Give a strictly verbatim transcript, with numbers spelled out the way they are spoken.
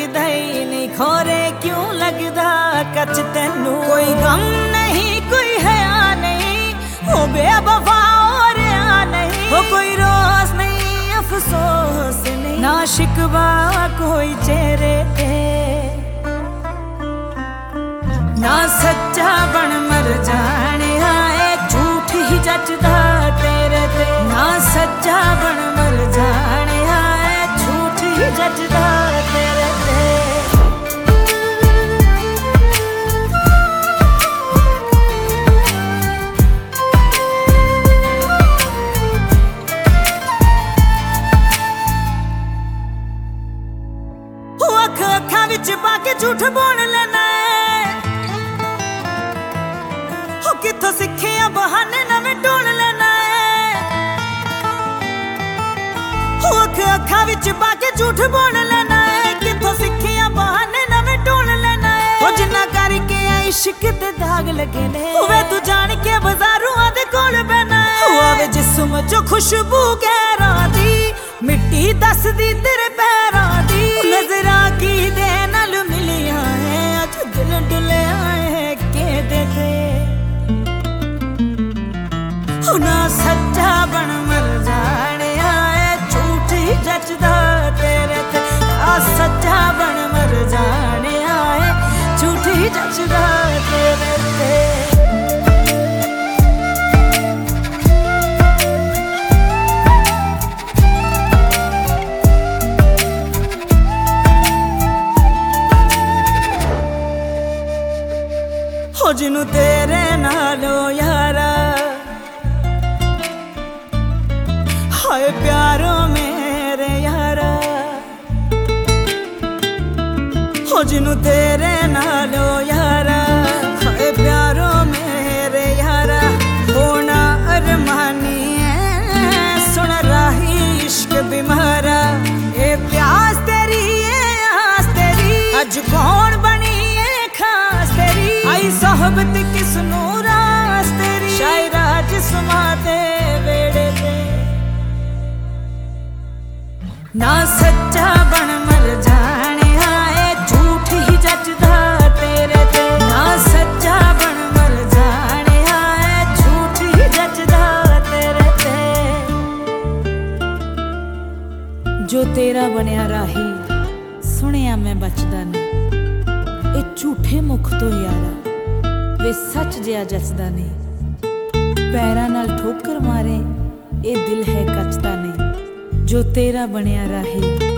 लगदा ही नहीं, खोरे क्यों लगदा कच तेनू। कोई गम नहीं कोई हया नहीं, हो बेवफा और आ नहीं, हो कोई रोज नहीं अफसोस नहीं, ना शिकवा कोई चेहरे पे, ना सच्चा बन मर जाने आए झूठ ही जचदा तेरे ते, ना सच्चा बन मर जाने आए झूठ ही जचदा तेरे ते। अख अखा विच पाके झूठ बोल लेना है, हो किथों सिक्खिया बहाने नवें ढूंढ लेना है, हो अख अखा विच पाके झूठ बोल लेना है, किथों सिक्खिया बहाने नवें ढूंढ लेना है। हो जिन्ना करके इश्क दे दाग लगे ने, होवे तू जान के बाजारूआं दे कोल बहना है, होवे जिस्म जो खुशबू गैरां दी, मिट्टी दसदी तेरे पैरां दी, नजरा की दे नाल मिलिया है अज दिल डुलिया है केदे ते, हो ना सच्चा बन मर जाने आए झूठ ही जचदा तेरे ते, आ सच्चा बन मर जाने आए झूठ ही जचदा तेरे ते। हो जिनू तेरे नालो यारा हाय प्यारो मेरे यारा, हो जिनू तेरे नालो यारा हाय प्यारो मेरे यारा, होना अरमानी है सुन राही इश्क बीमारा, ए प्यास तेरी ए आस तेरी अज कौन बनी है खास तेरी, आई सोहबत किसनू रास तेरी, शायरा जिस्मा दे वेड़े ते, ना सच्चा बन मर जाने आए झूठ ही जचदा तेरे ते, ना सच्चा बन मर जाने आए झूठ ही जचदा तेरे ते। जो तेरा बनिया राही सुनिया मैं बचदा नहीं, ए झूठे मुख तो यारा वे सच जिया जचदा नहीं, पैरां नाल ठोकर मारे ए दिल है कचदा नहीं, जो तेरा बनिया राही